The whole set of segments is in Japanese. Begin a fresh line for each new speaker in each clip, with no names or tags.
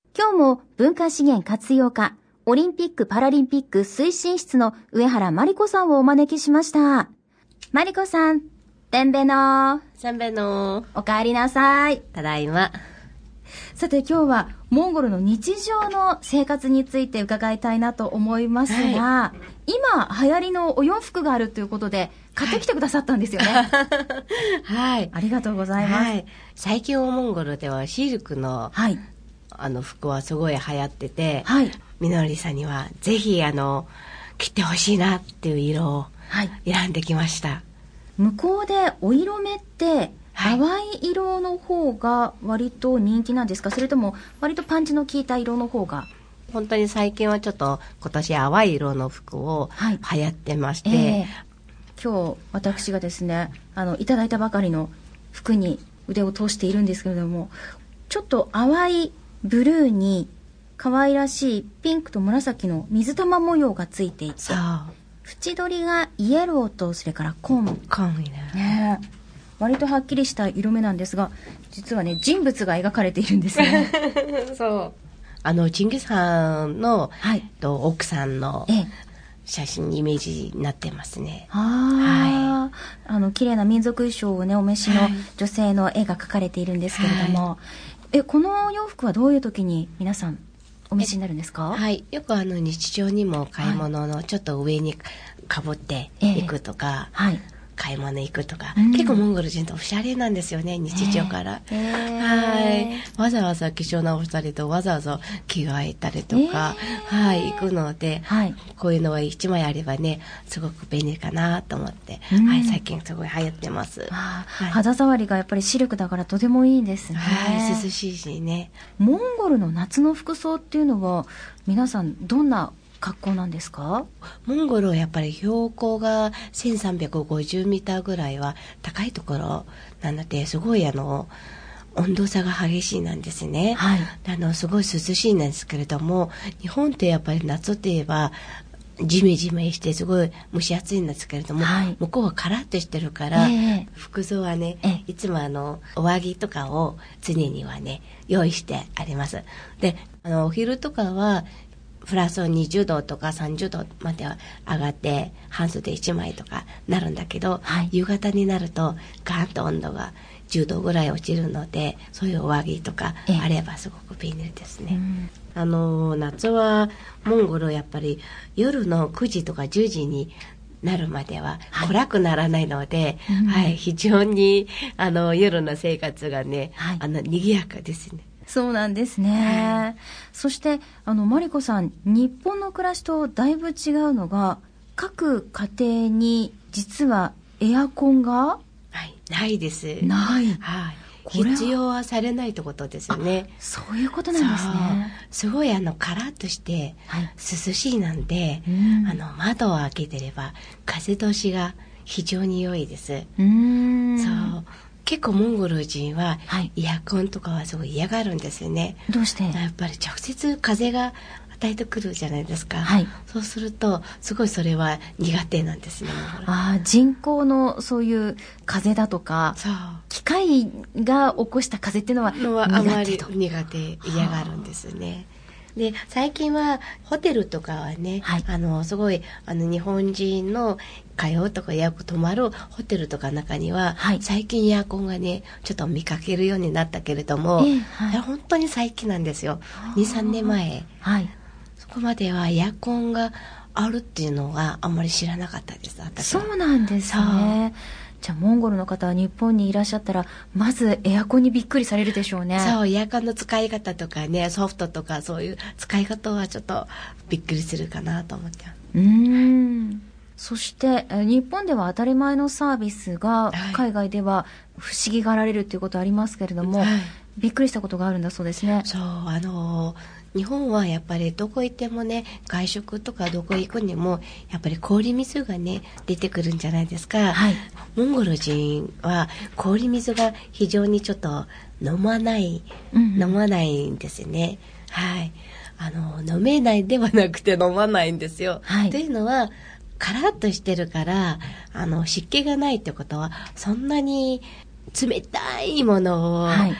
今日も文化資源活用課、オリンピック・パラリンピック推進室の上原真理子さんをお招きしました。真理子さん、てんべの
せんべの
お帰りなさい。
ただいま。
さて今日はモンゴルの日常の生活について伺いたいなと思いますが、今流行りのお洋服があるということで買ってきてくださったんですよね。
はい。
ありがとうございます。
最近モンゴルではシルクの、服はすごい流行ってて、みのりさんにはぜひ着てほしいなっていう色を選んできました。
向こうでお色目って淡い色の方が割と人気なんですか、それとも割とパンチの効いた色の方が。
本当に最近はちょっと今年淡い色の服を流行ってまして、
今日私がですねいただいたばかりの服に腕を通しているんですけれども、ちょっと淡いブルーに可愛らしいピンクと紫の水玉模様がついていて、縁取りがイエローとそれから紺ね、割とはっきりした色目なんですが、実はね人物が描かれているんですね。
そうチンギス・ハンの、奥さんの写真イメージになってますね。綺麗な民族衣装をねお召しの女性の絵が描かれているんですけれども、この洋服はどういう時に皆さんお召しになるんですか？ よく日常にも買い物のちょっと上にかぶっていくとか、買い物行くとか、結構モンゴル人とおしゃれなんですよね、日常から。わざわざ化粧直したりとわざわざ着替えたりとか、行くので、こういうのは一枚あればねすごく便利かなと思って、最近すごい流行ってます。
肌触りがやっぱりシルクだからとてもいいですね。
涼しいしね。
モンゴルの夏の服装っていうのは皆さんどんな格好なんですか？
モンゴルはやっぱり標高が1350ミターぐらいは高いところなので、すごい温度差が激しいなんですね。すごい涼しいんですけれども、日本ってやっぱり夏といえばジメジメしてすごい蒸し暑いんですけれども、向こうはカラッとしてるから、服装はねいつも上着とかを常にはね用意してあります。でお昼とかはプラス20度とか30度までは上がって半袖1枚とかなるんだけど、夕方になるとガーンと温度が10度ぐらい落ちるので、そういう上着とかあればすごく便利ですね。夏はモンゴルやっぱり夜の9時とか10時になるまでは暗くならないので、非常に夜の生活がね、賑やかですね。
そうなんですね。そしてマリコさん、日本の暮らしとだいぶ違うのが、各家庭に実はエアコンが
ないです。必要はされないってことですよね。
そういうことなんですね。
すごいカラッとして涼しいなんで、窓を開けてれば風通しが非常に良いです。結構モンゴル人はエアコンとかはすごい嫌がるんですよね。
どうして？
やっぱり直接風が与えてくるじゃないですか。そうするとすごいそれは苦手なんですね。
人工のそういう風だとか機械が起こした風っていうのは
あまり苦手、嫌がるんですね。で最近はホテルとかはね、すごい日本人の通うとかよく泊まるホテルとか中には、最近エアコンがねちょっと見かけるようになったけれども、本当に最近なんですよ。 2,3 年前、そこまではエアコンがあるっていうのがあんまり知らなかったです。
そうなんですね。じゃあモンゴルの方は日本にいらっしゃったらまずエアコンにびっくりされるでしょうね。
エアコンの使い方とかね、ソフトとかそういう使い方はちょっとびっくりするかなと思って。
そして日本では当たり前のサービスが海外では不思議がられるっていうことありますけれども、びっくりしたことがあるんだそうですね。
日本はやっぱりどこ行ってもね、外食とかどこ行くにもやっぱり氷水がね出てくるんじゃないですか。モンゴル人は氷水が非常にちょっと飲まないんですね。飲めないではなくて飲まないんですよ。というのはカラッとしてるから湿気がないってことはそんなに冷たいものを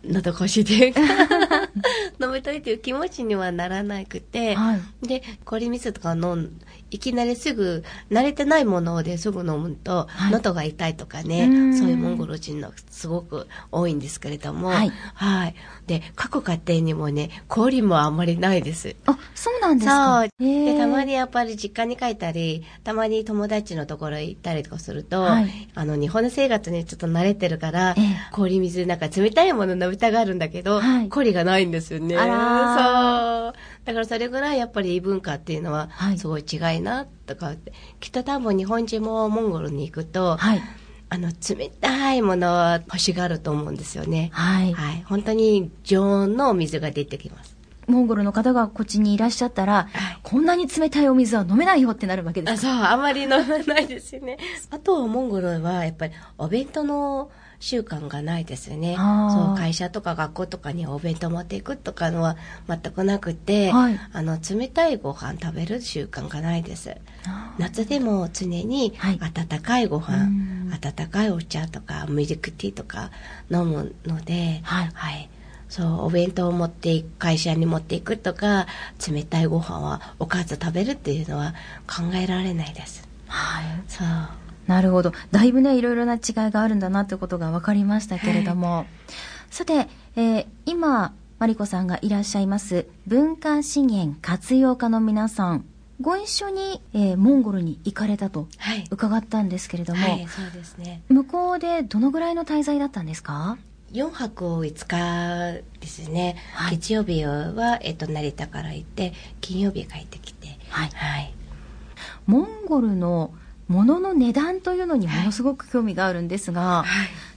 喉越しで飲みたいという気持ちにはならなくて、はい、で氷水とかいきなりすぐ慣れてないものですぐ飲むと、はい、喉が痛いとかね、そういうモンゴル人のすごく多いんですけれども、はい、はい、で各家庭にもね氷もあんまりないです。
あ、そうなんですか。
そうでたまにやっぱり実家に帰ったりたまに友達のところへ行ったりとかすると、はい、日本の生活にちょっと慣れてるから、氷水なんか冷たいもの飲みたがるんだけど、はい、氷がないんですよね。そうだからそれぐらいやっぱり異文化っていうのはすごい違いなとかって、はい、きっと多分日本人もモンゴルに行くと、はい、冷たいものは欲しがると思うんですよね。はい、はい、本当に常温のお水が出てきます。
モンゴルの方がこっちにいらっしゃったら、はい、こんなに冷たいお水は飲めないよってなるわけですか。
そう、あまり飲めないですよね。あとモンゴルはやっぱりお弁当の習慣がないですよね。そう会社とか学校とかにお弁当持っていくとかのは全くなくて、はい、冷たいご飯食べる習慣がないです。夏でも常に温かいご飯、温かいお茶とかミルクティーとか飲むので、はい、はい、そうお弁当を持っていく会社に持っていくとか冷たいご飯はおかず食べるっていうのは考えられないです。はい、
そうなるほど。だいぶねいろいろな違いがあるんだなということが分かりましたけれども、はい、さて、今マリコさんがいらっしゃいます文化資源活用課の皆さんご一緒に、モンゴルに行かれたと伺ったんですけれども、
はいはい、そうですね。
向こうでどのぐらいの滞在だったんですか
？4泊5日ですね。はい、月曜日は、成田から行って金曜日帰ってきて、はいはい、
モンゴルの物の値段というのにものすごく興味があるんですが、はい、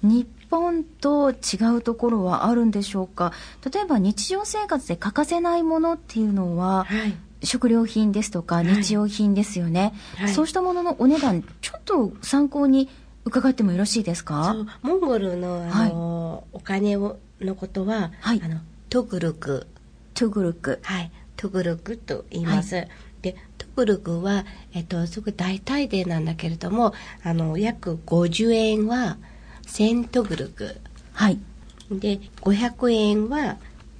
日本と違うところはあるんでしょうか？例えば日常生活で欠かせないものっていうのは、はい、食料品ですとか日用品ですよね、はい、そうしたもののお値段ちょっと参考に伺ってもよろしいですか？
そうモンゴルの、はい、お金のことは、はい、トグルク、はい、トグルクと言います、はい、でトグルクは、すごい大体でなんだけれども約50円は1000トグルク、はい、で500円は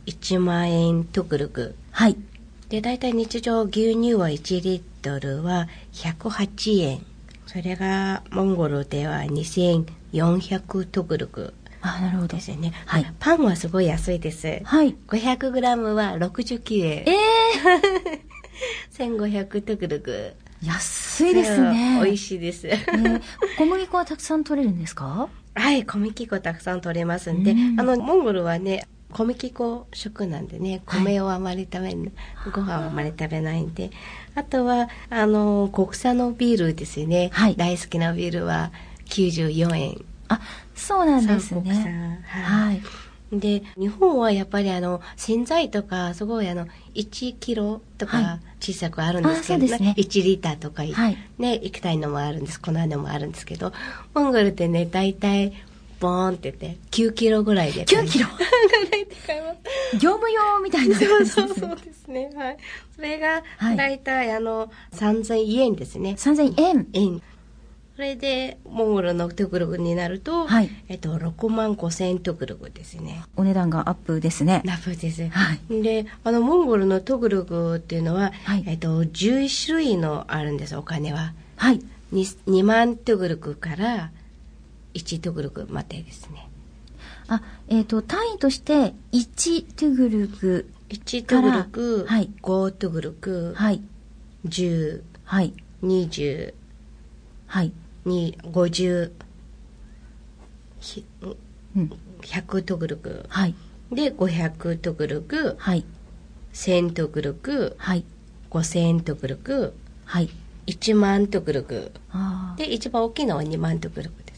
1万円トグルク、はい、で大体日常牛乳は1リットルは108円、それがモンゴルでは2400トグルクですよね。はい、パンはすごい安いです。はい、500グラムは69円。1500トグルク。
安いですね。
美味しいです。
小麦粉はたくさん取れるんですか？
はい、小麦粉たくさん取れますんで、モンゴルはね小麦粉食なんでね、米をあまり食べない、はい、ご飯をあまり食べないんで、あとは国産のビールですよね、はい、大好きなビールは94円。
あ、そうなんですね。
国産、はい、で日本はやっぱり洗剤とかすごい1キロとか小さくあるんですけど、ね、1リッターとか、はい、ね、液体のもあるんです、粉のもあるんですけど、モンゴルってね大体ボーンって言って9キロぐらいで
9キロ業務用みたいな感じですね。
そうですね、はい、それが大体、3000円ですね。
3000円。
それでモンゴルのトグルクになると、はい、6万5000トグルクですね。
お値段がアップですね。
アップです、はい、でモンゴルのトグルクっていうのは、はい、11種類のあるんです、お金は。はい、2万トグルクから1トグルクまでですね。
あ、単位として1トグルク
1トグルク、はい、5トグルク、はい、10、はい、20、はい、50、100トグルク、はい、で500トグルク、はい、1000トグルク、はい、5000トグルク、はい、1万トグルクで一番大きいのは2万トグルクです。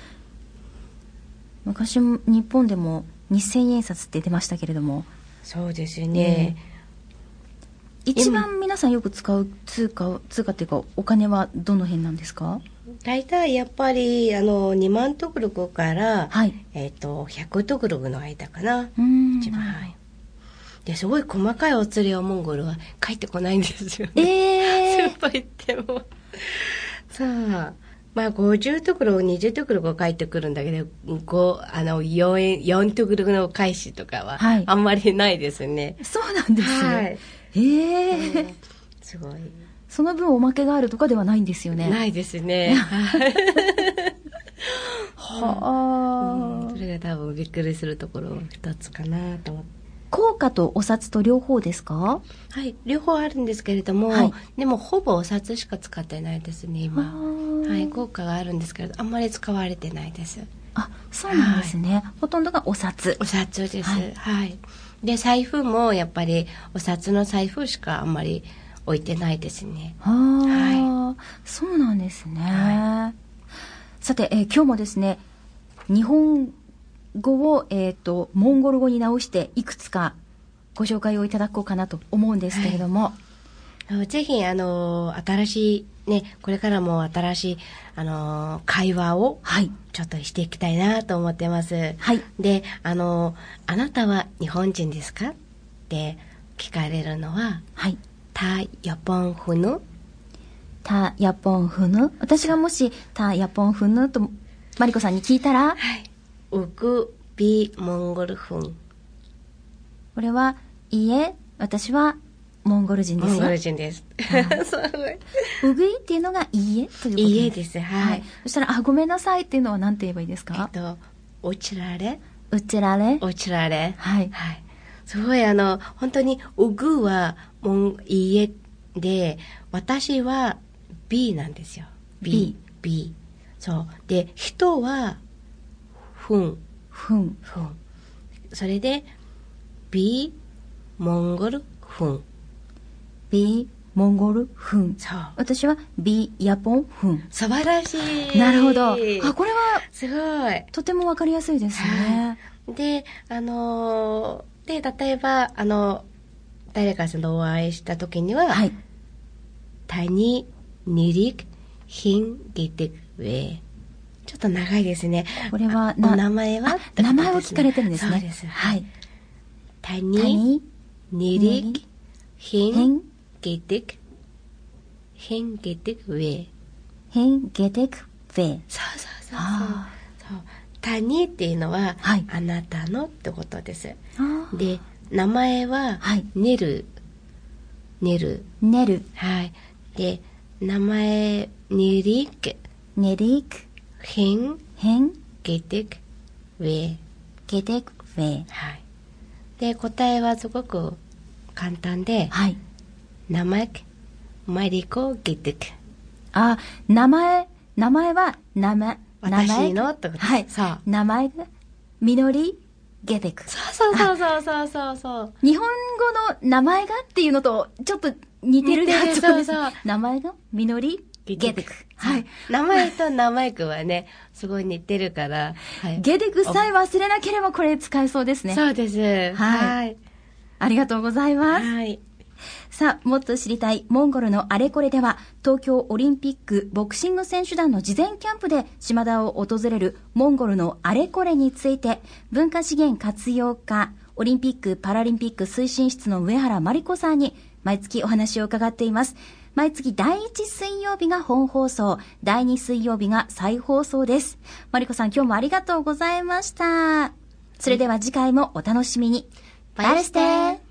昔日本でも2000円札って出ましたけれども。
そうですよね、
一番皆さんよく使う通貨っていうかお金はどの辺なんですか？
大体やっぱり2万トグルクから、はい、100トグルクの間かな、一番、はい、ですごい細かいお釣りをモンゴルは返ってこないんですよね。スーパー行ってもさあまあ、50ところ、20ところが返ってくるんだけど、4ところの返しとかは、あんまりないですね。
そうなんですね。はい。
すごい。
その分おまけがあるとかではないんですよね。
ないですね。はあ、それが多分びっくりするところ一つかなと思って。
硬貨とお札と両方ですか？
はい、両方あるんですけれども、でもほぼお札しか使ってないですね、今。はい、硬貨があるんですけれど、あんまり使われてないです。
あ、そうなんですね。ほとんどがお札。
お札です。はい。で、財布もやっぱりお札の財布しかあんまり置いてないですね。
はい。そうなんですね。さて、今日もですね、日本語を、モンゴル語に直していくつかご紹介をいただこうかなと思うんですけれども、
ぜひ新しいね、これからも新しい会話をちょっとしていきたいなと思ってます。はい。で、あなたは日本人ですかって聞かれるのは、はい。タヤポンフヌ。
タヤポンフヌ。私がもしタヤポンフヌとマリコさんに聞いたら、はい。
ウクビモンゴルフン。
これは、いいえ、私はモンゴル人ですよ。
モンゴル人です。
ウグイっていうのがいいえということです。
いいえです。はい。
そしたら、ごめんなさいっていうのは何て言えばいいですか？
おちられ。
うちられ。
おちられ。はい。はい。すごい本当に、ウグは、いいえで、私は B なんですよ。B。そう。で、人は、ふん。それで、B、モンゴル、ふん。
B、モンゴル、ふん。
そう。
私は B、ヤポン、ふん。
素晴らしい。
なるほど。あ、これは、
すごい。
とてもわかりやすいですね。
で、例えば、誰かお会いしたときには、はい。タニ、ニリク、ヒン、ギテク、ウェ。ちょっと長いですね。
これは
お名前は、
名前を聞かれてるんですね。
そうです。
はい。
タニ、ニリク、ヒン、ギテク、ヒン、ギテク、ウェ。
ヒン、ギテク、ウェ。
そう。タニっていうのは、はい、あなたのってことです。で、名前は、はい、ネル。はい。で、名前、ニリク。ヒン、ゲテク、ウェ。はい。で、答えはすごく簡単で、はい。名前、マリコ、ゲテク。
あ、名前は、
私のってことです。
はい。そう。名前が、みのり、ゲテク。
そう。日本語
の名前がっていうのと、ちょっと似てるな。
そう。
名前が、みのり、ゲテク。
はい。名前と名前くはね、すごい似てるから。
はい、ゲテクさえ忘れなければこれ使えそうですね。
そうです。はい。
ありがとうございます。はい。さあ、もっと知りたいモンゴルのあれこれでは、東京オリンピックボクシング選手団の事前キャンプで島田を訪れるモンゴルのあれこれについて、文化資源活用課、オリンピック・パラリンピック推進室の上原真理子さんに毎月お話を伺っています。毎月第1水曜日が本放送、第2水曜日が再放送です。真理子さん、今日もありがとうございました。それでは次回もお楽しみに。バイステー。